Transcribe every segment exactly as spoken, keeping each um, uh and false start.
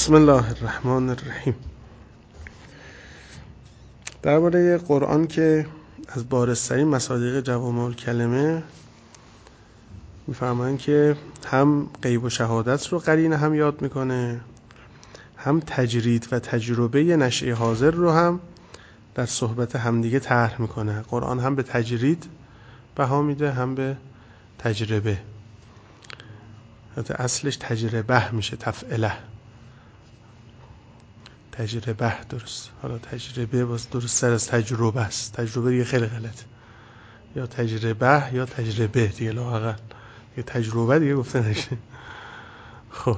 بسم الله الرحمن الرحیم. درباره قرآن که از بارزترین مصادیق جوامع الکلمه میفرمایند که هم غیب و شهادت رو قرینه هم یاد میکنه، هم تجرید و تجربه نشئه حاضر رو هم در صحبت همدیگه طرح میکنه. قرآن هم به تجرید بها میده هم به تجربه. حتی اصلش تجربه میشه، تفعله تجربه درست. حالا تجربه باز درست تر از تجربه است. تجربه دیگه خیلی غلط، یا تجربه یا تجربه دیگه لااقل، یه تجربه دیگه گفته نشه. خب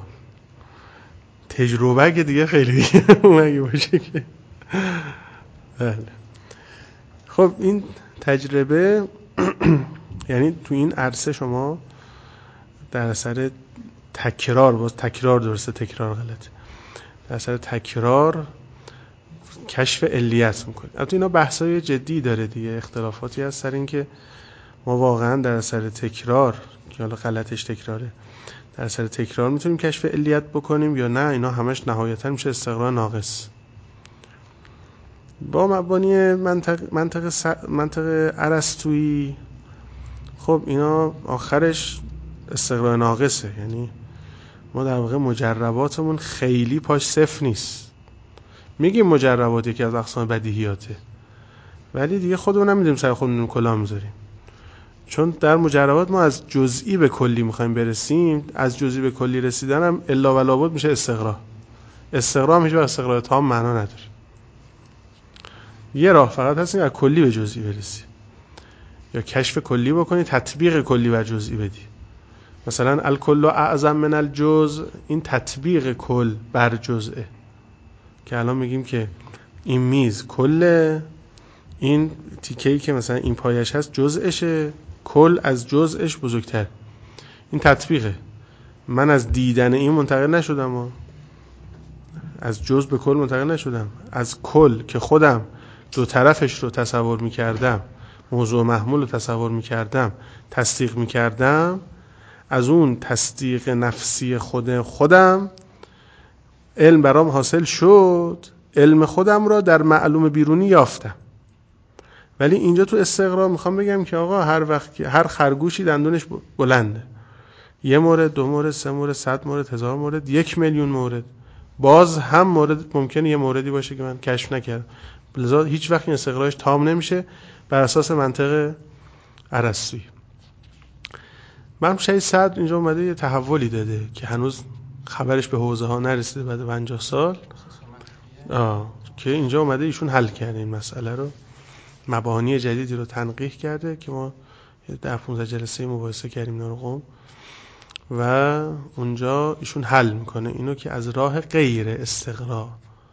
تجربه که دیگه خیلی دیگه مگه باشه که بله. خب این تجربه یعنی تو این عرصه شما در اثر تکرار، باز تکرار درسته تکرار غلط، در اثر تکرار کشف علیت میکنید. البته اینا بحثای جدی داره دیگه، اختلافاتی هست سر این که ما واقعا در اثر تکرار که حالا غلطش تکراره، در اثر تکرار میتونیم کشف علیت بکنیم یا نه. اینا همش نهایتا میشه استقرار ناقص با مبانی منطق منطق منطق ارسطویی. خب اینا آخرش استقرار ناقصه، یعنی ما در واقع مجرباتمون خیلی پاش صفر نیست. میگیم مجربات یکی از اقسام بدیهیاته، ولی دیگه خودمون هم میدونیم سر خودمون کلاه میذاریم، چون در مجربات ما از جزئی به کلی میخوایم برسیم. از جزئی به کلی رسیدن هم الا و لابد میشه استقرا. استقرا هم هیچ وقت استقرار تام معنا نداره. یه راه فقط هست، این از کلی به جزئی برسی، یا کشف کلی بکنی تطبیق کلی بر جزئی بدی. مثلا الکل اعظم من الجزء، این تطبیق کل بر جزئه، که الان میگیم که این میز کله، این تیکه‌ای که مثلا این پایش هست جزءشه، کل از جزءش بزرگتر. این تطبیقه. من از دیدن این منتقل نشدم و از جزء به کل منتقل نشدم، از کل که خودم دو طرفش رو تصور میکردم، موضوع محمول رو تصور میکردم، تصدیق میکردم، از اون تصدیق نفسی خود خودم علم برام حاصل شد، علم خودم را در معلوم بیرونی یافتم. ولی اینجا تو استقرا میخوام بگم که آقا هر وقت که هر خرگوشی دندونش بلنده، یه مورد، دو مورد، سه مورد، صد مورد، هزار مورد، یک میلیون مورد، باز هم مورد ممکنه یه موردی باشه که من کشف نکردم. لذا هیچ وقت این استقراش تام نمیشه بر اساس منطق ارسطویی. من شاید صد اینجا اومده یه تحولی داده که هنوز خبرش به حوزه ها نرسیده بعد پنجاه سال. آه که اینجا اومده ایشون حل کرده این مسئله رو، مبانی جدیدی رو تنقیح کرده که ما در پانزده جلسه مباحثه کردیم نارقم، و اونجا ایشون حل میکنه اینو که از راه غیر استقرا،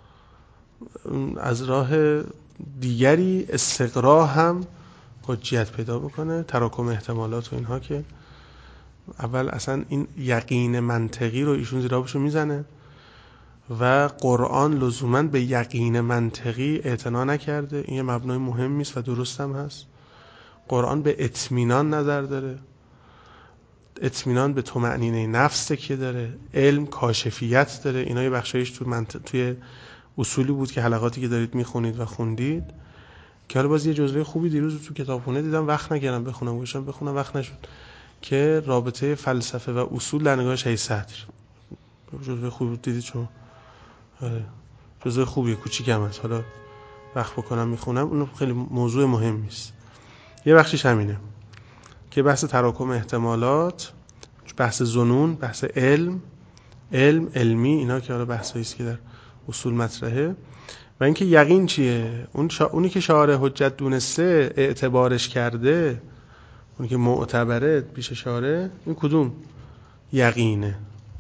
از راه دیگری استقرا هم حجیت پیدا بکنه، تراکم احتمالات و اینها، که اول اصلا این یقین منطقی رو ایشون زیرابشو میزنه و قرآن لزوما به یقین منطقی اعتنا نکرده. این یه مبنای مهمی است و درست هم هست. قرآن به اطمینان نظر داره، اطمینان به طمأنینه نفس که داره، علم کاشفیت داره. اینا یه بخشایش تو منطق، توی اصولی بود که حلقاتی که دارید میخونید و خوندید، که حالا باز یه جزوه خوبی دیروز تو کتابخونه دیدم، وقت نکردم بخونم، گوشم بخونم وقت نشد، که رابطه فلسفه و اصول در نگاه شیخ صدر. جزوه خوبی دیدید شما؟ آره جزوه خوبیه، کوچیکم هست، حالا وقت بکنم میخونم. اون خیلی موضوع مهمی است. یه بخشش همینه که بحث تراکم احتمالات، بحث ظنون، بحث علم، علم علمی، اینا که حالا بحثایی است که در اصول مطرحه. و اینکه یقین چیه؟ اون شا... اونی که شارع حجت دونسته، اعتبارش کرده، اونی که معتبره پیش شارع، این کدوم یقینه؟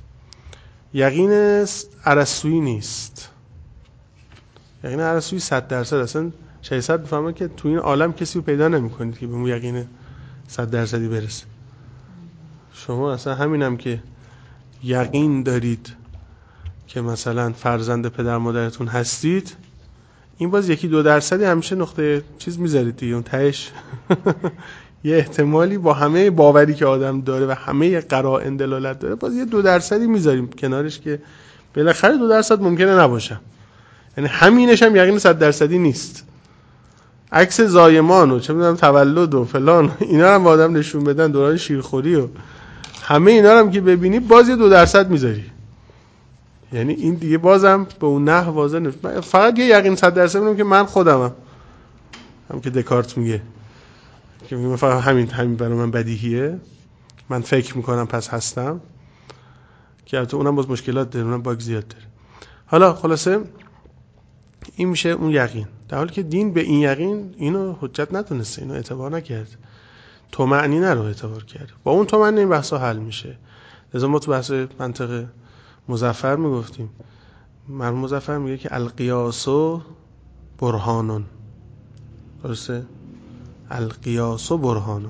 یقین ارسطویی نیست. یقین ارسطویی صد درصد اصلا شیخ صدر میفهمه که تو این عالم کسی رو پیدا نمی‌کنید که به اون یقین صد درصدی برسه. شما اصلا همینم که یقین دارید که مثلا فرزند پدر مادرتون هستید، این باز یکی دو درصدی همیشه نقطه چیز میذارید دیگه، اون تهش یه احتمالی با همه باوری که آدم داره و همه قرائن دلالت داره، باز یه دو درصدی میذاریم کنارش که بالاخره دو درصد ممکنه نباشم، یعنی همینش هم یقین صد درصدی نیست. عکس زایمان و چه میدونم تولد و فلان اینا هم با آدم نشون بدن، دوران شیرخوری و همه اینا رو هم که ببینی باز یه دو درصد میذاری، یعنی این دیگه بازم به اون نحو واضح نیست. فقط یه یقین صد درصد میدونم که من خودمم، هم که دکارت میگه که میگه فقط همین همین برای من بدیهیه، من فکر میکنم پس هستم، که البته اونم باز مشکلات داره، اونم باگ زیاد داره. حالا خلاصه این میشه اون یقین، در حالی که دین به این یقین اینو حجت ندونسته، اینو اعتبار نکرد، طمأنینه رو اعتبار کرد. با اون طمأنینه این بحثا حل میشه. لذا ما تو بحث منطق مظفر میگفتیم، مرحوم مظفر میگه که القیاس برهانون، درسته؟ القیاس برهانون.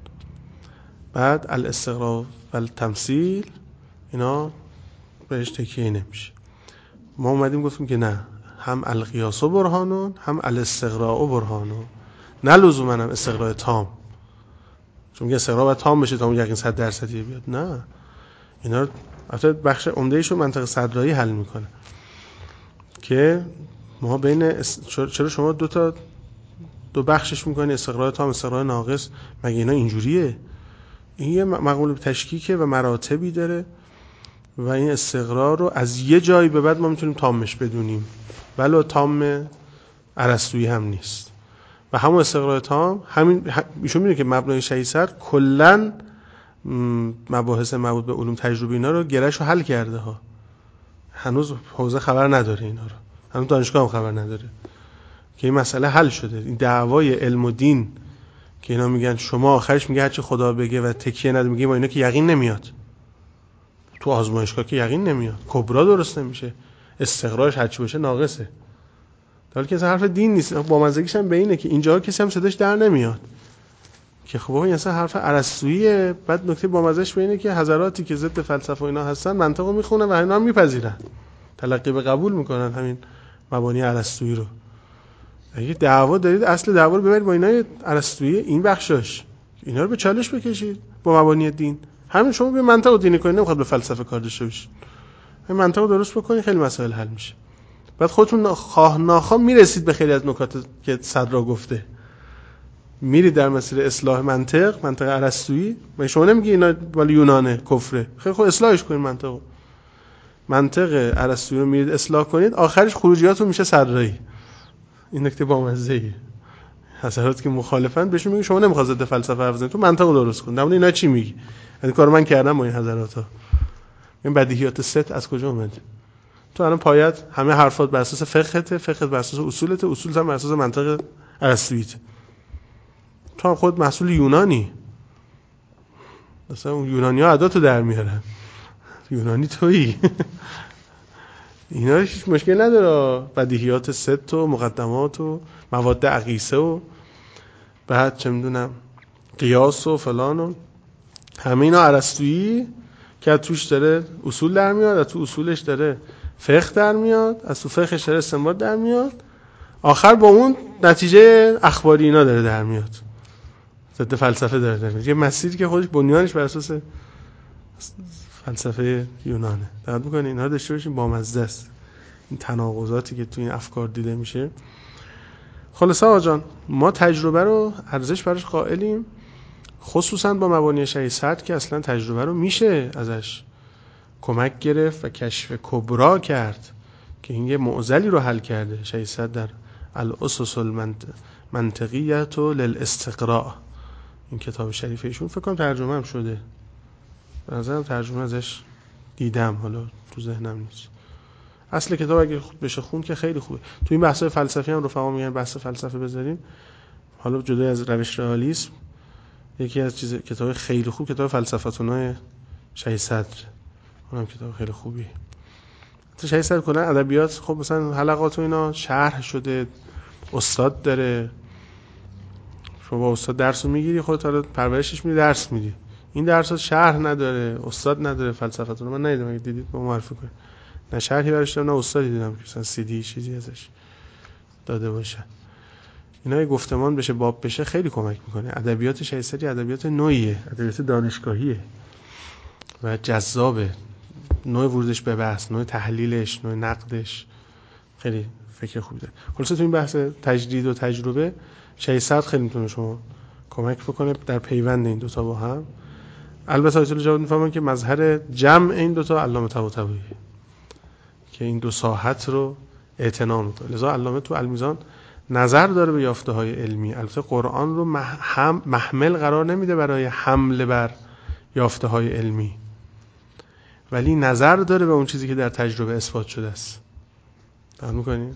بعد الاستقراء و التمثیل اینا بهش تکیه نمیشه. ما اومدیم گفتیم که نه، هم القیاس برهانون هم الاستقراء برهانون، نه لزوما هم استقراء تام، چون میگه استقراء باید تام بشه تا اون یقین صد درصدی بیاد، نه، اینا رو البته بخش عمده‌ایشو منطق صدرایی حل میکنه که ما بین است... چرا شما دو تا دو بخشش میکنی، استقراء تام استقراء ناقص، مگه اینا اینجوریه؟ این یه مقوله تشکیکه و مراتبی داره و این استقراء رو از یه جایی به بعد ما میتونیم تامش بدونیم، ولو تام ارسطویی هم نیست. و همون استقراء تام همین ایشون میگه که مبنای شیصد کلا مباحث مربوط به علوم تجربی اینا رو گرهشو حل کرده ها، هنوز حوزه خبر نداره اینا رو، هنوز دانشگاه هم خبر نداره که این مسئله حل شده. این دعوای علم و دین که اینا میگن شما آخرش میگه هرچی خدا بگه و تکیه نده، میگه ما اینا که یقین نمیاد، تو آزمایشگاه که یقین نمیاد، کبرا درست نمیشه، استقراش هرچی باشه ناقصه. در حالی که حرف دین نیست. با مزگیش هم به اینه که اینجا کسی هم صداش در نمیاد که خب این اصلا حرف ارسطوییه. بعد نکته با مزهش به اینه که حضراتی که ضد فلسفه و اینا هستن منطقو میخونن و اینا هم میپذیرن، تلقی به قبول میکنن همین مبانی ارسطویی رو. اگه دعوا دارید اصل دعوا رو ببرید با اینا ارسطویی، این بخشش اینا رو به چالش بکشید با مبانی دین. همین شما به منطق دینی کنید، نمیخواد به فلسفه کار داشته باشید، این منطق درست بکنید خیلی مسائل حل میشه. بعد خودتون خواه ناخواه میرسید به خیلی از نکات که صدرا گفته، میرید در مسیر اصلاح منطق، منطق ارسطویی. مگه شما نمیگی اینا ولی یونانه کفره؟ خیلی خب اصلاحش کنید منطقو، منطق ارسطویی رو میرید اصلاح کنید، آخرش خروجیاتون میشه صدرایی. این نکته بامزه‌ایه. حضرات که مخالفن بهشون میگه شما نمیخواد ضد فلسفه حرف بزنید، تو منطقو درست کن. در مورد اینا چی میگی؟ این کارو من کردم با این حضراتا. این بدیهیات ست از کجا اومد؟ تو الان پایت همه حرفات بر اساس فقهته، فقهت بر اساس اصولته، اصولت هم بر اساس منطق ارسطوییه. تو هم خود محصول یونانی، مثلا اون یونانی‌ها عاداتو در میارن، یونانی تویی. اینا هیچ مشکل نداره، بدیهیات ست و مقدمات و مواد اقیسه و بعد چه میدونم قیاس و فلان و همه اینا ارسطویی که توش داره اصول در میاد، از تو اصولش داره فقه در میاد، از تو فقهش داره استنباط در میاد، آخر با اون نتیجه اخباری اینا داره در میاد، ضد فلسفه داره در میاد. یه مسیری که خودش بنیانش بر اساس فلسفه یونانه. دقت می‌کنید اینا رو داشته باشین، بامزه است این تناقضاتی که تو این افکار دیده میشه. خلاصه آقا جان، ما تجربه رو ارزش براش قائلیم، خصوصا با مبانی شیصد که اصلا تجربه رو میشه ازش کمک گرفت و کشف کبرا کرد که این یه معضلی رو حل کرده. شیصد در الاسس المنطقیه للاستقراء، این کتاب شریف ایشون فکر کنم ترجمه هم شده، به نظرم ترجمه ازش دیدم، حالا تو ذهنم نیست. اصل کتاب اگه بشه خون که خیلی خوبه. تو این بحث‌های فلسفی هم رفقا میگن بحث فلسفه بذاریم، حالا جدا از روش رئالیسم، یکی از چیز کتاب خیلی خوب کتاب فلسفتونای شیصد، اونم کتاب خیلی خوبی. تو شیصد کلا ادبیات خب مثلا حلقات و اینا شرح شده، استاد داره، شما با استاد درس رو میگیری، خودت حالا پرورشش میدی، درس میدی. این درسات شرح نداره، استاد نداره. فلسفتون من ندیدم، اگه دیدید با معرفی کنید. نه شرحی براش دارم، نه استادی دیدم که مثلا سی دی چیزی ازش داده باشه. اینا گفتمان بشه، باب بشه، خیلی کمک میکنه. ادبیات شیصدی ادبیات نوعیه، ادبیات دانشگاهیه و جذابه. نوع ورودش به بحث، نوع تحلیلش، نوع نقدش خیلی فکر خوبه. خلاصه تو این بحث تجدید و تجربه شیصد خیلی میتونه شما کمک بکنه در پیوند این دوتا با هم. البته آیت الله جواد میفهمن که مظهر جمع این دوتا علامه طباطبایی که این دو ساحت رو اعتنا میکنه. لذا علامه تو المیزان نظر داره به یافته های علمی. البته قرآن رو مح- محمل قرار نمیده برای حمله بر یافته های علمی، ولی نظر داره به اون چیزی که در تجربه اثبات شده است. فهم میکنی؟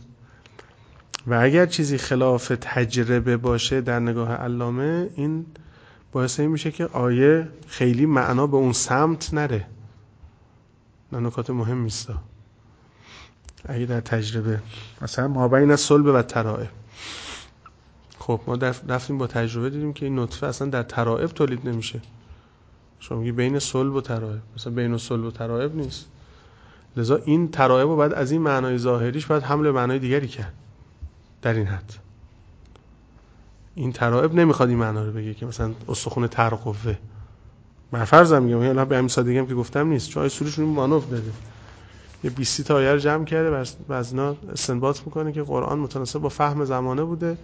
و اگر چیزی خلاف تجربه باشه در نگاه علامه، این باعث این میشه که آیه خیلی معنا به اون سمت نره. نه نکات مهم نیست. اگه در تجربه مثلا ما بین الصلب و ترائب، خب ما رفتیم با تجربه دیدیم که این نطفه اصلا در ترائب تولید نمیشه. شما میگی بین صلب و ترائب، مثلا بین صلب و ترائب نیست. لذا این ترائب رو بعد از این معنای ظاهریش بعد حمل معنای دیگری کرد در این حد. این ترائب نمیخواد این معنا رو بگه که مثلا استخوان ترقوه. من فرضم میگم، یعنی به همین سادگی هم که گفتم نیست، چون آیه سورشون مانوف داده. یه بیست تا آیه رو جمع کرده و از اینا استنباط میکنه که قرآن متناسب با فهم زمانه بوده.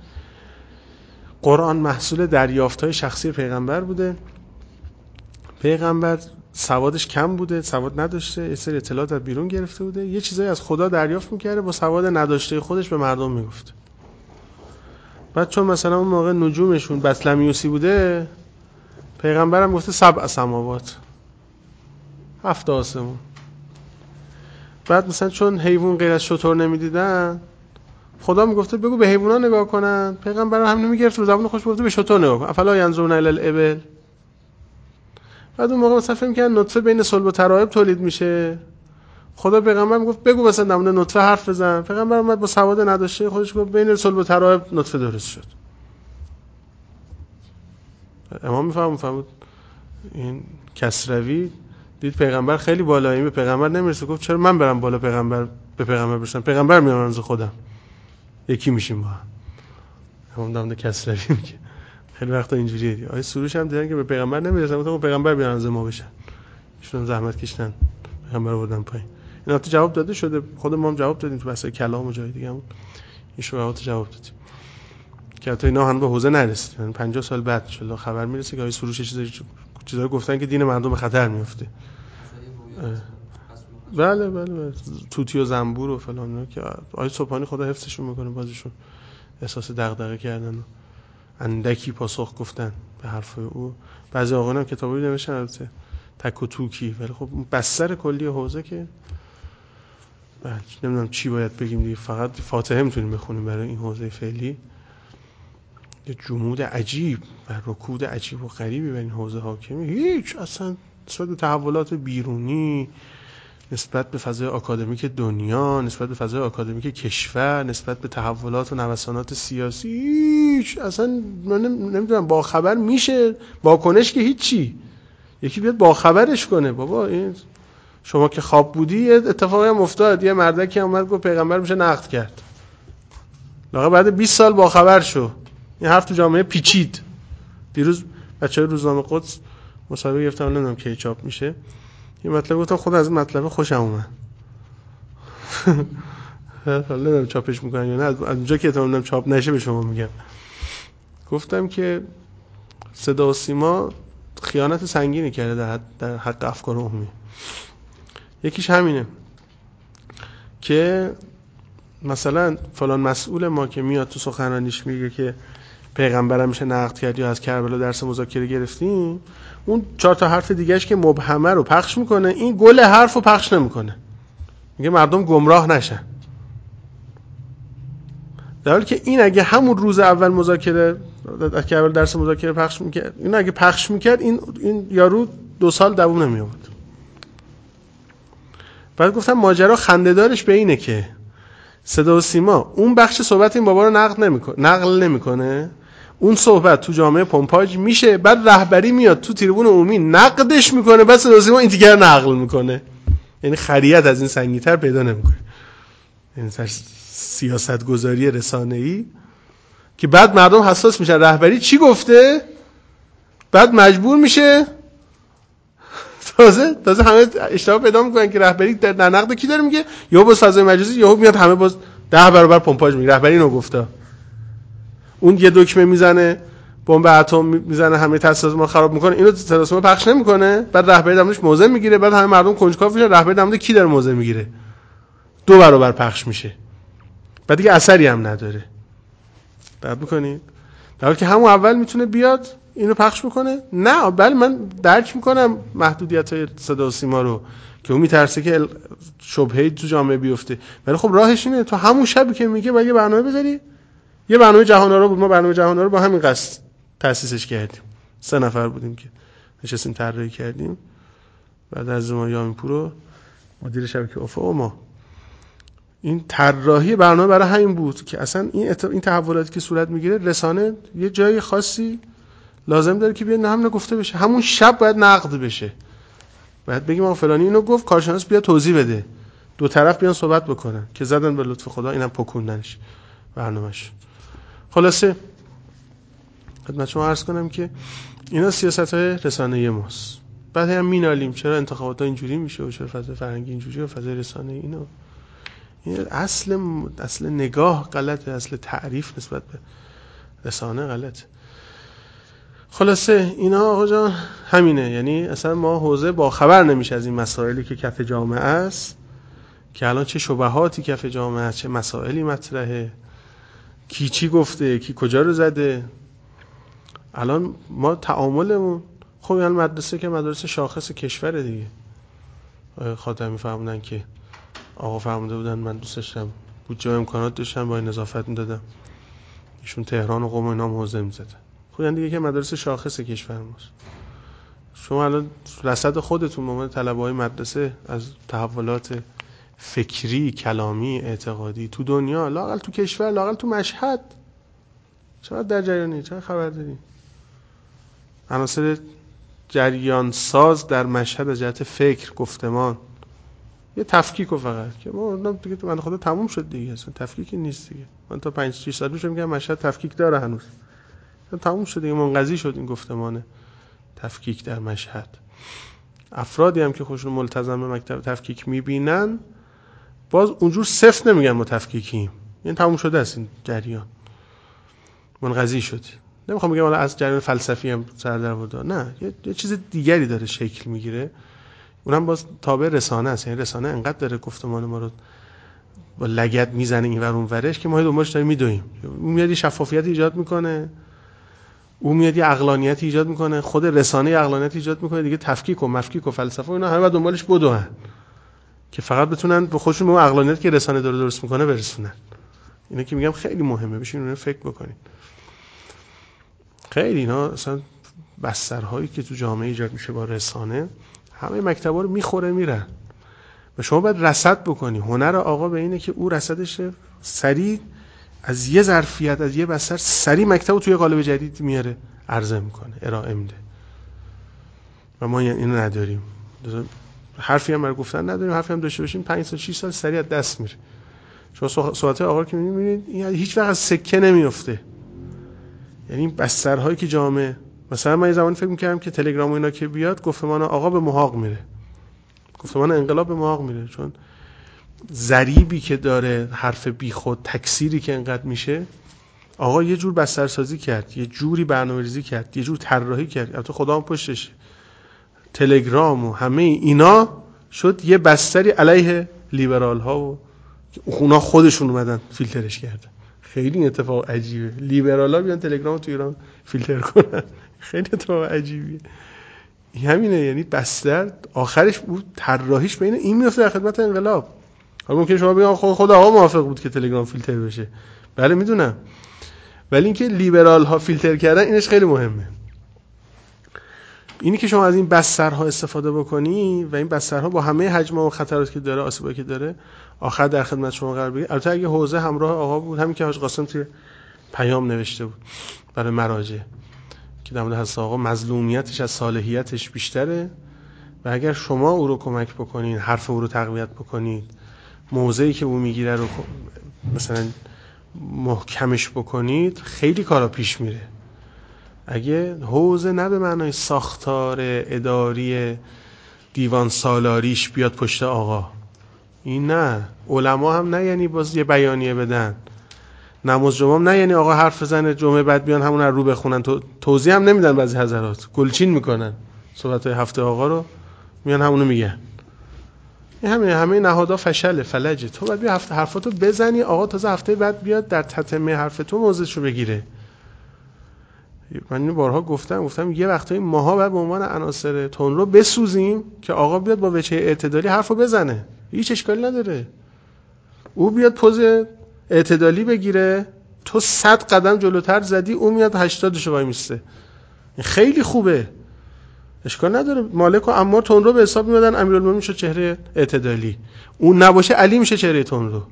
قرآن محصول دریافت‌های شخصی پیغمبر بوده. پیغمبر سوادش کم بوده، سواد نداشته، یه سری اطلاعات از بیرون گرفته بوده، یه چیزایی از خدا دریافت میکرده، با سواد نداشته خودش به مردم میگفت. بعد چون مثلا اون موقع نجومشون بسلمیوسی بوده، پیغمبرم گفته سبع سماوات، هفت آسمون. بعد مثلا چون حیوان غیر از شتر نمیدیدن، خدا میگفته بگو به حیونا نگاه کنن. پیغمبر هم نمیگرفت رو زبون خوش گفته به شتر نگاه کن. افلا ینظرون الی الابل. بعد اون موقع مثلا فهم کردن نطفه بین صلب و ترائب تولید میشه. خدا پیغمبر میگفت بگو مثلا در مورد نطفه حرف بزن. پیغمبر اومد با سواد نداشته خودش گفت بین صلب و ترائب نطفه درست شد. امام میفهمم فهمید این کسروی دید پیغمبر خیلی بالایی، به پیغمبر نمیرسه، گفت چرا من برم بالا پیغمبر به پیغمبر برسم؟ پیغمبر میارن از خودم یکی میشیم با هم. همون دامده کسروی میگه خیلی وقتا اینجوریه دیگه. آیه سروش هم دیدن که به پیغمبر نمیرسن، گفتن پیغمبر بیان از ما بشن. ایشون زحمت کشیدن پیغمبر بردن پایین. اینا تو جواب داده شده، خود ما هم جواب دادیم تو بحث کلام و جای دیگه هم این شبهات جواب دادیم که حتی اینا هم به حوزه نرسید. یعنی پنجاه سال بعد ان خبر میرسه که آیه سروش چیزایی چیزایی گفتن که دین مردم به خطر میفته. بله بله بله توتی و زنبور و فلان که آیه صبحانی خدا حفظشون میکنه، بازشون احساس دغدغه کردن و اندکی پاسخ گفتن به حرفای او. بعضی آقایان هم کتابی نوشتن البته تک و توکی، ولی خب بستر کلی حوزه که بعد نمیدونم چی باید بگیم دیگه، فقط فاتحه میتونیم بخونیم برای این حوزه فعلی. یه جمود عجیب و رکود عجیب و غریبی بر این حوزه حاکمه. هیچ اصلا نسبت به تحولات بیرونی، نسبت به فضای آکادمیک دنیا، نسبت به فضای آکادمیک کشور، نسبت به تحولات و نوسانات سیاسی، هیچ اصلا من نمیدونم با خبر میشه. با کنش که هیچی، یکی بیاد با خبرش کنه. بابا این شما که خواب بودی اتفاقی هم افتاد، یه مردکی اومد گفت پیغمبر میشه نقد کرد، لااقل بعد بیست سال با خبر شو. این حرف تو جامعه پیچید. دیروز بچهای روزنامه قدس مصاحبه گرفتم، نمیدونم کی چاپ میشه، یه مطلب گفتم خود از این مطلب خوشم اومد. حالا نمیدونم چاپش میکنن یا نه، از اونجا که احتمالاً چاپ نشه به شما میگم. گفتم که صدا و سیما خیانت سنگینی کرده در حد در حق افکار عمومی. یکیش همینه که مثلا فلان مسئول ما که میاد تو سخنرانیش میگه که پیغمبرم میشه نقد کرد یا از کربلا درس مذاکره گرفتیم، اون چهار تا حرف دیگهش که مبهمه رو پخش میکنه، این گل حرف رو پخش نمیکنه، میگه مردم گمراه نشن. در حالی که این اگه همون روز اول مذاکره از کربلا درس مذاکره پخش میکرد، این اگه پخش میکرد، این این یارو دو سال دووم نمیآورد. بعد گفتم ماجرا خنده‌دارش به اینه که صدا و سیما اون بخش صحبت این بابا رو نقد نمیکنه، نقل نمیکنه. اون صحبت تو جامعه پمپاژ میشه، بعد رهبری میاد تو تریبون عمومی نقدش میکنه، بعد صدا و سیما این دیگه نقل میکنه. یعنی خریت از این سنگین‌تر پیدا نمیکنه. یعنی سیاست گذاری رسانه‌ای که بعد مردم حساس میشن رهبری چی گفته، بعد مجبور میشه تازه تازه همه اشتباه پیدا میکنن که رهبری در نقد کی داره میگه، یهو با فضای مجازی یهو میاد همه باز ده برابر پمپاژ میگه رهبری اینو گفته. اون یه دکمه میزنه بمب اتم میزنه همه تاسیسات ما خراب میکنه، اینو صدا پخش نمیکنه، بعد رهبری دمش موضع میگیره، بعد همه مردم کنجکاو میشن رهبری دمده کی داره موضع میگیره، دو برابر پخش میشه، بعد دیگه اثری هم نداره. بعد میکنید در حالی که همون اول میتونه بیاد اینو پخش بکنه. نه بله من درک میکنم محدودیت‌های صدا و سیما رو که اون میترسه که شبهه‌ای تو جامعه بیفته، ولی خب راهش اینه تو همون شبی که میگه باید یه برنامه بذاری. یه برنامه جهان آرا بود، ما برنامه جهان آرا با همین قصد تأسیسش کردیم، سه نفر بودیم که نشستیم طراحی کردیم، بعد از زمان یامیپور رو مدیر شبکه افق و ما. این طراحی برنامه برای همین بود که اصلا این ات... این تحولاتی که صورت میگیره رسانه یه جای خاصی لازم داره که بیاد هم نگفته بشه، همون شب باید نقد بشه، باید بگیم آقا فلانی اینو گفت، کارشناس بیا توضیح بده، دو طرف بیان صحبت بکنن که زدن به لطف خدا اینم پکوندنش برنامه‌اش. خلاصه خدمت شما عرض کنم که اینا سیاست‌های رسانه‌ای ماست. بعد هم مینالیم چرا انتخابات‌ها اینجوری میشه و چرا فضای فرهنگی اینجوری و فضای رسانه‌ای اینا. این اصل اصل نگاه غلطه، اصل تعریف نسبت به رسانه غلطه. خلاصه اینا آقا جان همینه، یعنی اصلا ما حوزه با خبر نمیشه از این مسائلی که کف جامعه است، که الان چه شبهاتی کف جامعه است، چه مسائلی مطرحه، کی چی گفته، کی کجا رو زده. الان ما تعاملمون خب یعنی مدرسه که مدرسه شاخص کشور دیگه. خاطر میفهمونن که آقا فرموده بودن من دوست داشتم بودجه و امکانات داشتم با نظافت میدادم، ایشون تهران و قم و اینا موضع میزدن. خب یعنی دیگه که مدرسه شاخص کشور ماست. شما الان رصد خودتون به عنوان طلبه‌های مدرسه از تحولات فکری، کلامی، اعتقادی تو دنیا، لااقل تو کشور، لااقل تو مشهد چقدر در جریانی، چقدر خبر داری؟ عناصر جریان ساز در مشهد از جهت فکر، گفتمان، یه تفکیک و فقط که ما اونم دیگه تو من خدا تموم شد دیگه، اصلا تفکیکی نیست دیگه. من تا پنج شش سال پیش میگم مشهد تفکیک داره هنوز، تموم شد دیگه، منقضی شد این گفتمان تفکیک در مشهد. افرادی هم که خودشون ملتزم به مکتب تفکیک میبینن باز اونجور صفت نمیگن ما تفکیکیم، یعنی تموم شده است این جریان، منقضی شد. نمیخوام بگم از جریان فلسفی هم سر در آورده، نه، یه،, یه چیز دیگری داره شکل میگیره، اونم باز تابع رسانه است. یعنی رسانه انقدر داره گفتمان ما رو با لگد میزنه این ور اون ورش که ما دنبالش داریم میدویم. اون میاد شفافیت ایجاد میکنه، اون میاد یه عقلانیت ایجاد میکنه، خود رسانه عقلانیت ایجاد میکنه دیگه، تفکیک و مفکیک و فلسفه و اینا همه بعد دنبالش بدوئن که فقط بتونن به خودشون به اون عقلانیت که رسانه داره درست میکنه برسونن. اینا که میگم خیلی مهمه، بشین اون فکر بکنید. خیلی اینا اصلا بسترهایی که تو جامعه ایجاد میشه با رسانه همه مکتبا رو میخوره میرن و شما باید رصد بکنی. هنر آقا به اینه که او رصدش سریع از یه ظرفیت، از یه بستر سریع مکتب رو توی قالب جدید میاره عرضه میکنه، ارائه میده و ما اینو نداریم. حرفی هم برای گفتن نداریم، حرفی هم داشته باشیم پنج سال شش سال سریع از دست میره. شما صحبت آقا که میبینید این هیچ وقت از سکه نمیفته. یعنی این بسترهایی که جامعه، مثلا من یه زمانی فکر میکردم که تلگرام و اینا که بیاد گفتمان آقا به محاق میره، گفتمان انقلاب به محاق میره، چون ضریبی که داره، حرف بیخود، تکثیری که انقدر میشه. آقا یه جور بسترسازی کرد، یه جوری برنامه‌ریزی کرد، یه جور طراحی کرد، البته خدا هم پشتشه، تلگرام و همه اینا شد یه بستری علیه لیبرال ها و اونا خودشون اومدن فیلترش کردن. خیلی اتفاق عجیبه لیبرال ها بیان تلگرام تو ایران فیلتر کنن، خیلی اتفاق عجیبیه. همینه، یعنی بستر آخرش بود طراحیش بین این میفته در خدمت انقلاب. حالا ممکن شما بگید خود خود آقا موافق بود که تلگرام فیلتر بشه، بله میدونم، ولی اینکه لیبرال ها فیلتر کردن اینش خیلی مهمه. اینی که شما از این بسترها استفاده بکنی و این بسترها با همه حجم و خطراتی که داره، آسیبایی که داره، آخر در خدمت شما قرار بگیره. البته اگه حوزه همراه آقا بود، همین که حاج قاسم توی پیام نوشته بود برای مراجع که در مورد حضرت آقا مظلومیتش از صالحیتش بیشتره و اگر شما او رو کمک بکنید، حرف او رو تقویت بکنید، موضعی که او میگیره رو مثلا محکمش بکنید، خیلی کارا پیش میره. اگه حوزه نه به معنای ساختار اداری دیوان سالاریش بیاد پشت آقا. این نه. علما هم نه یعنی باز یه بیانیه بدن. نماز جمعه هم نه یعنی آقا حرف بزنه جمعه بعد بیان همون رو بخونن. تو توضیح هم نمیدن بعضی حضرات، گلچین میکنن صحبت‌های هفته آقا رو، میان همونو میگن. این همه همه نهادها فشله، فلجه. تو بعد بیا هفته حرفاتو بزنی، آقا تازه هفته بعد بیاد در تتمه حرف تو موضعشو بگیره. من اینو بارها گفتم گفتم یه وقتایی ماها باید به عنوان عناصر تندرو بسوزیم که آقا بیاد با وجه اعتدالی حرفو بزنه. هیچ اشکالی نداره. او بیاد پوز اعتدالی بگیره، تو صد قدم جلوتر زدی، او میاد هشتادشو وای میسته. خیلی خوبه، اشکال نداره. مالک و عمار تندرو به حساب میادن، امیرالمومنین میشه چهره اعتدالی. اون نباشه علی میشه چهره تندرو.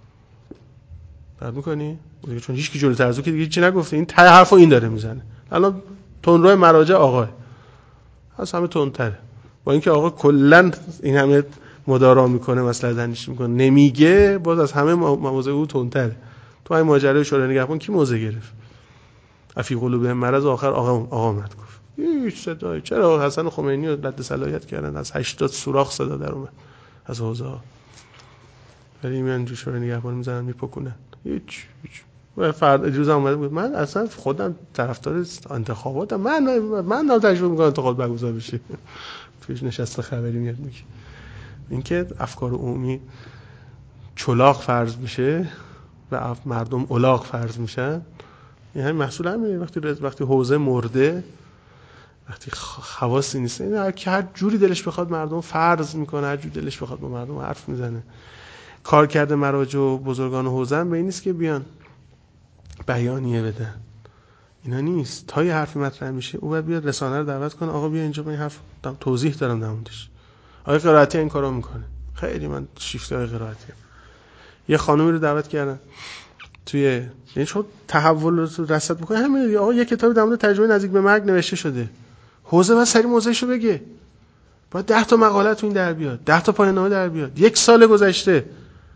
درک میکنی؟ چون هیچ کی جلوتر از اون که دیگه چی نگفته، این ته حرفو این داره میزنه. الان تندرو مراجع آقاه از همه تندتره، با اینکه آقا کلا این همه مدارا میکنه، مثلا دانش میکنه، نمیگه، باز از همه موضع او تندتره. تو این ماجرای شورای نگهبان کی موضع گرفت؟ افی قلوبهم مرض، آخر آقا آقا اومد گفت هیچ صدایی. چرا حسن خمینی رو رد صلاحیت کردن؟ از هشتاد سوراخ صدا در اومد از حوزه ها، ولی میان جو شورای نگهبان میزنن میپکونن. هیچ هیچ. و فرد اجازه اومده بود، من اصلا خودم طرفدار انتخاباتم، من من دارم تجربه میکنم انتخابات برگزار بشه. توش نشسته خبری میاد میگه اینکه افکار عمومی چلاق فرض میشه و مردم الاغ فرض میشن، این همین محصول همینه. وقتی وقتی حوزه مرده، وقتی خواصی نیست، این هر کی هر جوری دلش بخواد مردم فرض میکنه، هر جوری دلش بخواد با مردم حرف میزنه. کار کرده مراجع و بزرگان حوزه هم به این نیست که بیان بیانیه بدن، اینا نیست. تا یه حرفی مطرح میشه او باید بیاد رسانه رو دعوت کنه، آقا بیا اینجا من این حرف توضیح دارم در موردش. آقای قرائتی این کارو میکنه. خیلی من شیفته آقای قرائتی. یه خانومی رو دعوت کردن توی، یعنی چون تحول رو رصد میکنه همین دیگه. آقا یه کتابی در مورد تجربه نزدیک به مرگ نوشته شده، حوزه بعد سری موضوعشو بگه، بعد ده تا مقاله تو این در بیاد، ده تا پایان نامه در بیاد. یک سال گذشته،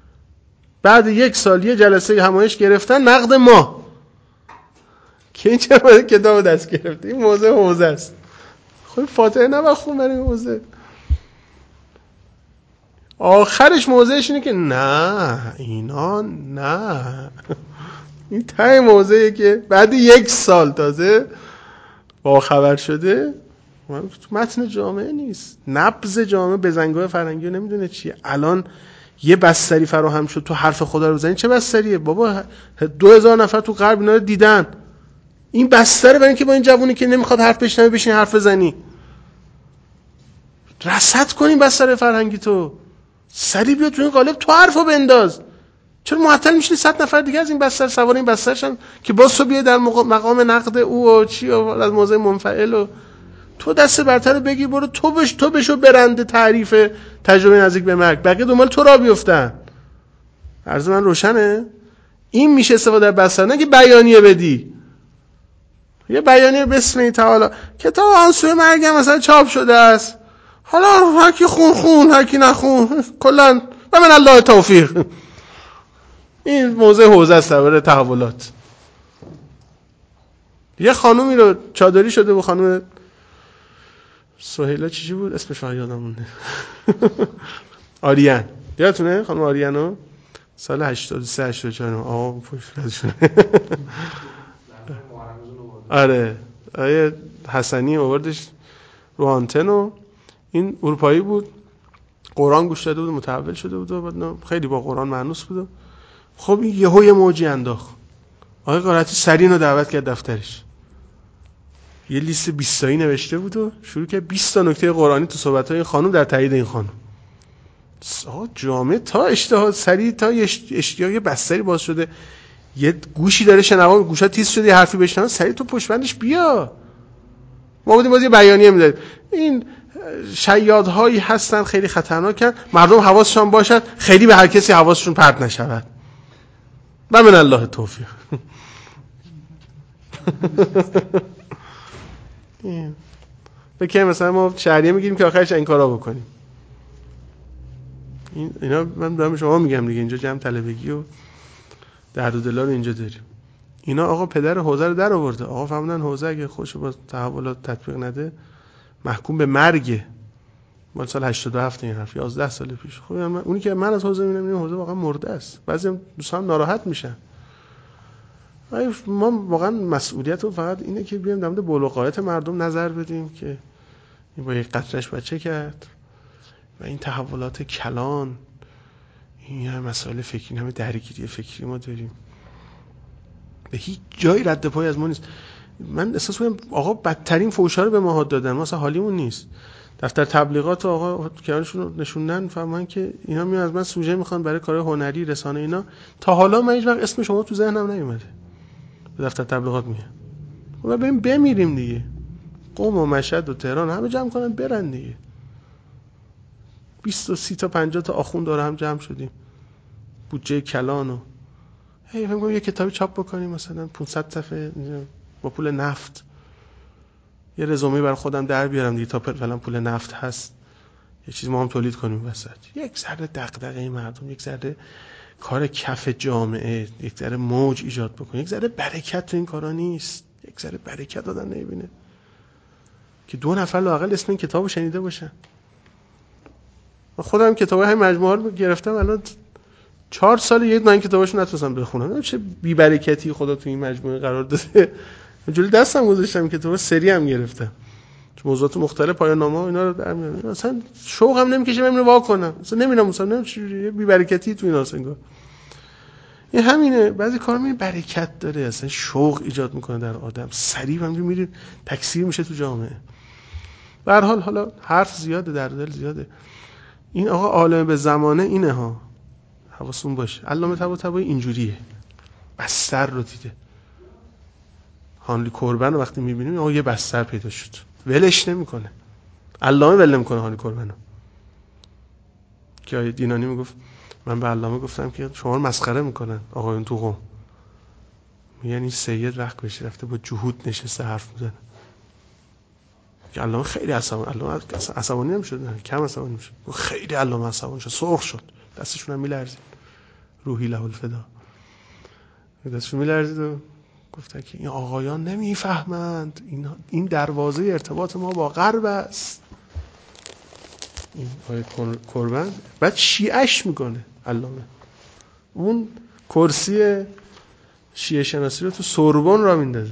بعد یک سال یه جلسه همایش گرفتن نقد ما که این چرا کتاب دست گرفته، این موضوع حوزه است. خب فاتحه نباید خون برای حوزه. آخرش موضوعش اینه که نه اینا نه، این تای موضوعیه که بعد یک سال تازه با خبر شده. متن جامعه نیست، نبض جامعه بزنگاه فرنگی رو نمیدونه چیه. الان یه بستری فراهم شد تو حرف خدا رو بزنی، چه بستریه بابا؟ دو هزار نفر تو غرب اینا رو دیدن. این بستره برای اینکه با این جوونی که نمیخواد حرف بشنوه بشین حرف بزنی. رصد کنیم بستر فرهنگی تو، سری بیا تو این قالب تو حرفو بنداز. چرا معطل میشی؟ صد نفر دیگه از این بستر سوار این بسترشن که باز تو بیای در مقام نقد او و چی و از موضع منفعل و تو دست برتر رو بگی برو تو بش تو بشو برنده تعریف تجربه نزدیک به مرگ، بقیه دنبال تو را بیفتن. عرض من روشنه؟ این میشه استفاده از بستر، نه که بیانیه بدی. یه بیانیه بسم الله تعالی کتاب آنسوی مرگ مثلا چاپ شده است، حالا هر کی خون خون هر کی نخون کلا و من الله توفیق. این موضوع حوزه است برای تحولات. یه خانومی رو چادری شده بود، خانم سهیلا چی بود اسمش یادم مونده آریان، یادتونه خانم آریانو سال هشتاد و سه هشتاد و چهار آقا پشتشون آره آیه حسنی آوردش رو آنتن و این اروپایی بود، قرآن گوش داده بود، متحول شده بود و خیلی با قرآن مانوس بود. خب این یهو یه موجی انداخت. آقای قرائتی سریع رو دعوت کرد دفترش، یه لیست بیست تایی نوشته بود و شروع کرد بیست تا نکته قرآنی تو صحبت‌های این خانم در تایید این خانم. آقا جامعه تا اشتها سریع تا اشتیاق بستری باز شده، یه گوشی داره شنوا، گوشا تیز شده، یه حرفی بشنن سریع تو پشت بندش بیا. ما بودیم باز یه بیانیه میدادیم. این شیادهایی هستن خیلی خطرناکن، مردم حواسشون باشد خیلی به هر کسی حواسشون پرت نشود. و من الله توفیق. بکنیم مثلا ما شهریه میگیریم که آخرش این کارا بکنیم. این اینا من دارم شما میگم دیگه، اینجا جمع طلبگی و درد و دلا رو اینجا داریم. اینا آقا پدر حوزه رو در آورده. آقا فهمیدن حوزه اگه خودشو با تحولات تطبیق نده محکوم به مرگه. مال سال هشتاد و هفت این حرف، یازده سال پیش. خب من اونی که من از حوزه میبینم این حوزه واقعا مرده است. بعضی دوستان ناراحت میشن. ما واقعا مسئولیت رو فقط اینه که بیایم در مورد بلوغات مردم نظر بدیم که این با یک قطرش بچه کرد و این تحولات کلان، این همه مسائل فکری، همه درگیری فکری ما داریم، به هیچ جای رد پای از ما نیست. من احساس می‌کنم آقا بدترین فوشا رو به ما دادن، ما اصلا حالیمون نیست. دفتر تبلیغات آقا کنارشون نشوندن، فهمن که اینا میان از من سوژه میخوان برای کار هنری رسانه اینا. تا حالا من هیچ وقت اسم شما تو ذهنم نیومده. به دفتر تبلیغات میگن خب بریم بمیریم دیگه. قم و مشهد و تهران همه جمع کنن برن دیگه. بیست و سی تا پنجاه تا آخوند داره هم جمع شدیم. بودجه کلانو هی فکر کنم یه کتابی چاپ بکنیم مثلا پانصد صفحه با پول نفت. یه رزومه برای خودم در بیارم دیگه تا فعلا پول نفت هست. یه چیز ما هم تولید کنیم وسط. یک ذره دغدغه مردم، یک ذره کار کف جامعه، یک ذره موج ایجاد بکنیم. یک ذره برکت تو این کارا نیست. یک ذره برکت آدم نمیبینه. که دو نفر لااقل اسم این کتابو شنیده باشن. من خودم کتابای همین مجموعه رو گرفتم، الان چهار سال یه دونه این کتاباشو نتونستم بخونم. چه بی برکتی خدا تو این مجموعه قرار داده. جلوی دستم گذاشتم کتاب سری هم گرفتم. چون موضوعات مختلف پایان‌نامه و اینا رو در میارم. مثلا شوقم نمیکشه من اینو وا کنم. مثلا نمیرم مثلا نمیدونم چه بی برکتی تو اینا انگار. این همینه، بعضی کارا می برکت داره، اصلا شوق ایجاد میکنه در آدم. سریع هم میره تکثیر میشه تو جامعه. به هر حال حالا حرف زیاده، در دل زیاده. این آقا عالم به زمانه اینه ها. حواستون باشه. علامه طباطبایی اینجوریه. بستر رو دیده. هانلی کوربن رو وقتی میبینیم آقا یه بستر پیدا شد. ولش نمیکنه. علامه ول نمیکنه هانلی کوربن رو. که آیه دینانی میگفت من به علامه گفتم که شما رو مسخره میکنن آقایون تو قم. میگن این سید وقت گذشته رفته با جهود نشسته حرف میزنه. که علامه خیلی عصبانی، علامه عصبانی نمیشد، کم عصبانی میشد. خیلی علامه عصبانی شد، سرخ شد. دستشون هم میلرزید. روحی له الفدا. دستشون میلرزید و گفتن که این آقایان نمیفهمند، این این دروازه ارتباط ما با غرب است. این آیه قربان بعد شیعه‌اش میکنه علامه. اون کرسی شیعه شناسی رو تو سوربن را میندازه.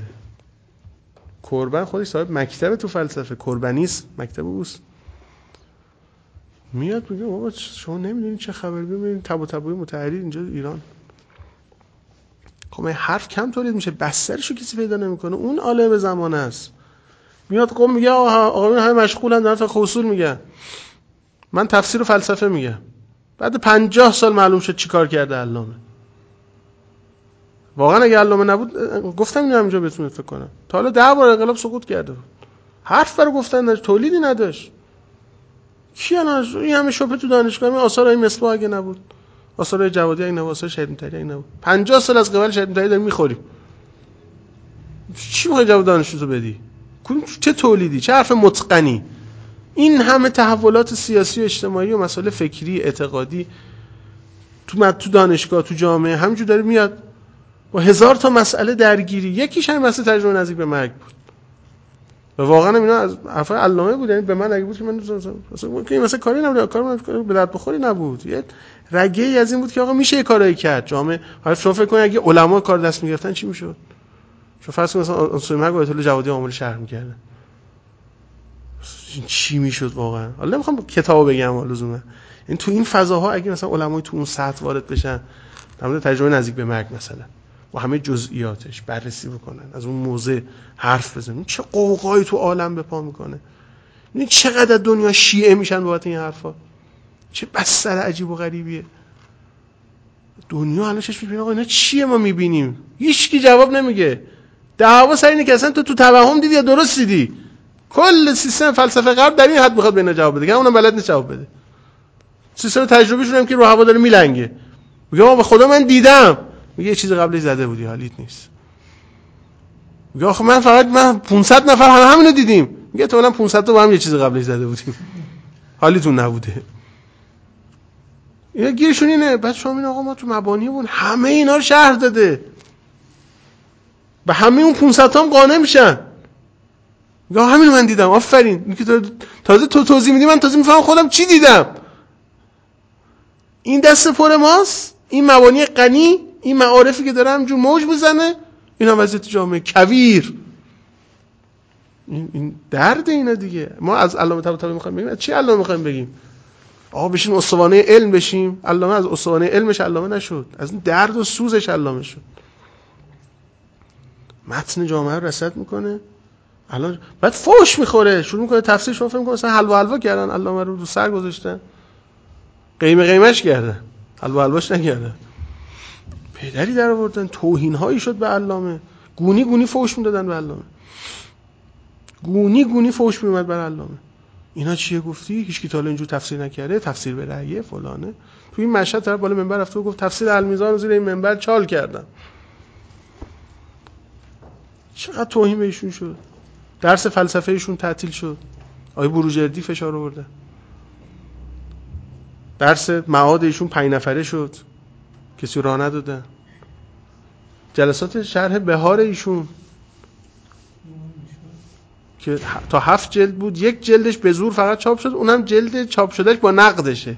قربان خودش صاحب مکتب تو فلسفه، قربانیسم مکتب اوست. میاد میگه بابا شما نمیدونید چه خبر، ببینید طباطبایی متحرر اینجا ایران. خب حرف کم تولید میشه، بسترشو کسی پیدا نمیکنه. اون عالم زمانه است. میاد قم میگه آقایون همه مشغولن دارن فقه اصول میگن، من تفسیر و فلسفه میگم. بعد پنجاه سال معلوم شد چیکار کرده علامه. واقعا اگه علامه نبود گفتم اینو همینجا بهتون فکر کنم تا حالا ده بار انقلاب سقوط کرده بود. حرف برای گفتن نداشت، تولیدی نداشت. کی الان این همه شبهه تو دانشگاه می آثار این مصباح اگه نبود، آثار جوادی اگه نبود، آثار شهید مطهری اگه نبود، پنجاه سال از قبل شهید مطهری داریم میخوریم. چی میخوای جواب دانشجو تو بدی؟ چه تولیدی، چه حرف متقنی؟ این همه تحولات سیاسی و اجتماعی و مسائل فکری اعتقادی تو تو دانشگاه تو جامعه همینجور داره میاد با هزار تا مسئله درگیری. یکیش همین مسئله تجربه نزدیک به مرگ بود. و واقعا اینا از حرفای علامه بود. یعنی به من اگه بود که من مثلا که مثلا کاری نبود، کار به درد بخوری نبود. یه رگه ای از این بود که آقا میشه کارایی کرد. جامعه حالا شما فکر کنید اگه علما کار دست میگرفتن چی میشد؟ شما فرض کنید مثلا انصاری مرگ آیت الله جوادی عامل شهر میکردن. چی میشد واقعا؟ حالا نمیخوام کتابو بگم لزوما. این تو این فضاها اگه مثلا علمای تو اون سطح وارد بشن، در مورد تجربه نزدیک به مرگ مثلا و همه جزئیاتش بررسی بکنن، از اون موضع حرف بزنن، چه قوقایی تو عالم به پا میکنه. این چقدر دنیا شیعه میشن بابت این حرفا. چه بستر عجیب و غریبیه. دنیا الان چش میبینه آقا اینا چیه ما میبینیم؟ هیچ کی جواب نمیگه. دعوا سر اینه که اصلا تو تو توهم دیدی یا درست دیدی. کل سیستم فلسفه غرب در این حد میخواد به اینا جواب بده که اونم بلد نیست جواب بده. سیستم تجربیشون هم که رو هوا داره میلنگه. میگه آقا به خدا من دیدم. میگه یه چیز قبلش زده بودی حالیت نیست. میگه آخه من فقط من پانصد نفر هم همینو دیدیم. میگه تو الان پانصد تا با هم یه چیز قبلش زده بودیم. حالیتون نبوده. اینا گیرشون اینه. بعد شما میگین آقا ما تو مبانیمون همه اینا رو شرح داده. به همه اون پانصد تا هم قانع میشن. میگه همین من دیدم. آفرین. میگه تازه تو توضیح میدی من تازه میفهمم خودم چی دیدم. این دست پر ماست، این مبانی غنی، این معارفی که داره همجور موج میزنه، اینا وضعیت جامعه کویر. این, این درد اینا دیگه. ما از علامه طباطبایی میخوایم بگیم چی علامه میخوایم بگیم؟ آقا بشین استوانه علم بشیم. علامه از استوانه علمش علامه نشد، از این درد و سوزش علامه شد. متن جامعه رو رصد میکنه، الان بعد فوش میخوره، شروع میکنه تفسیر. شما فکر میکنه مثلا حلوا حلوا کردن علامه رو رو سر گذاشتن، قیمه قیمش کردن، حلوا حلواش نکردن. پدری در آوردن، توهین هایی شد به علامه، گونی گونی فوش میدادن به علامه، گونی گونی فوش میومد بر علامه. اینا چیه گفتی؟ هیچ کی تا حالا اینجور تفسیر نکرده، تفسیر به رأیه فلانه. تو این مشهد طرف بالا منبر رفته و گفت تفسیر المیزان رو زیر این منبر چال کردن. چقدر توهین به ایشون شد. درس فلسفه ایشون تعطیل شد. آقای بروجردی فشار آورده. درس معاد ایشون پنج نفره شد، کسی راه نداده. جلسات شرح بهار ایشون که تا هفت جلد بود، یک جلدش به زور فقط چاپ شد، اونم جلد چاپ شدهش با نقدشه.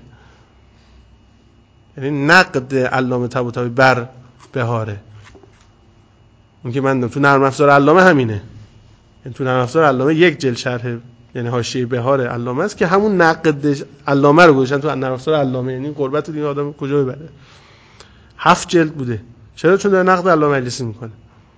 یعنی نقد علامه طباطبایی بر بهاره. اون که من تو نرم افزار علامه همینه. یعنی تو نرم افزار علامه یک جلد شرح، یعنی حاشیه بهار علامه است که همون نقد علامه رو گذاشتن تو نرم افزار علامه. یعنی قربت این آدم کجا ببره؟ هفت جلد بوده. چرا؟ چون داره نقد علامه مجلسی میکنه.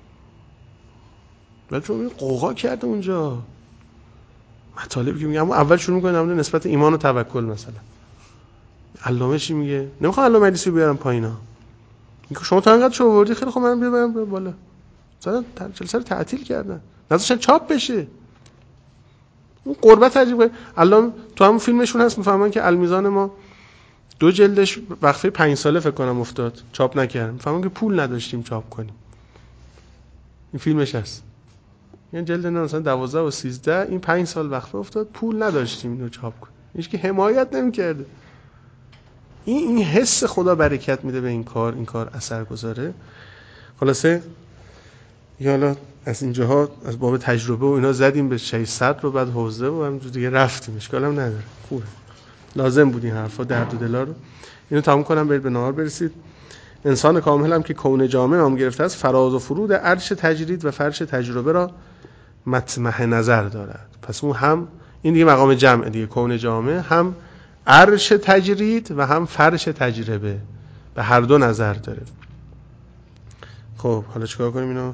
بعد چون قوقا کرده اونجا مطالبی که میگم اول شروع میکنه نمونه نسبت ایمان و توکل. مثلا علامه چی میگه؟ نمیخوام علامه مجلسی بیارم پایینا. میگه شما تا انقدر شو آوردی، خیلی خب منم بیارم بالا. مثلا جلسه رو تعطیل کردن، نذاشتن چاپ بشه. اون قربت عجیبه. الان تو همون فیلمشون هست میفهمن که المیزان ما دو جلدش وقفه پنج ساله فکر کنم افتاد، چاپ نکردن. میفهمن که پول نداشتیم چاپ کنیم. این فیلمش هست. یعنی جلد نه مثلا دوازده و سیزده، این پنج سال وقفه افتاد، پول نداشتیم اینو چاپ کنیم. هیچ کی حمایت نمی‌کرده. این این حس خدا برکت میده به این کار، این کار اثرگذاره. خلاصه یالا از اینجاها از باب تجربه و اینا زدیم به ششصد رو، بعد حوزه و همینجور دیگه رفتیم. اشکال هم نداره، خوبه، لازم بود این حرفا، درد و دلا رو. اینو تموم کنم برید به نهار برسید. انسان کامل هم که کون جامع نام گرفته است، فراز و فرود عرش تجرید و فرش تجربه را مطمح نظر دارد. پس اون هم این دیگه مقام جمع دیگه، کون جامع هم عرش تجرید و هم فرش تجربه، به هر دو نظر داره. خب حالا چیکار کنیم اینو؟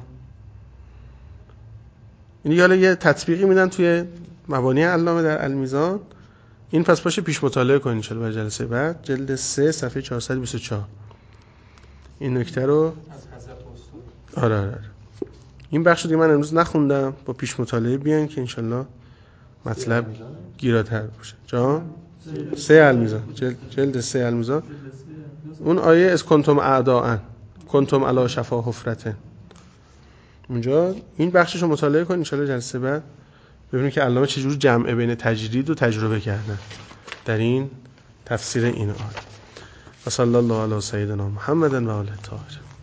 این حالا یه تطبیقی میدن توی مبانی علامه در المیزان. این پس باشه پیش مطالعه کنین ان شاء الله برای جلسه بعد، جلد سه صفحه چهارصد و بیست و چهار. این نکته رو آره آره آره. این بخش دیگه من امروز نخوندم، با پیش مطالعه بیان که ان شاء الله مطلب گیراتر باشه. جان سه المیزان، جلد, جلد سه المیزان. اون آیه از کنتم اعداء کنتم علی شفا حفرة، اونجا این بخشش رو مطالعه کن ان شاء الله جلسه بعد ببینید که علامه چجور جمع بین تجرید و تجربه کردن در این تفسیر این آیه. و صلی الله علی سیدنا محمد و آله الطاهرین.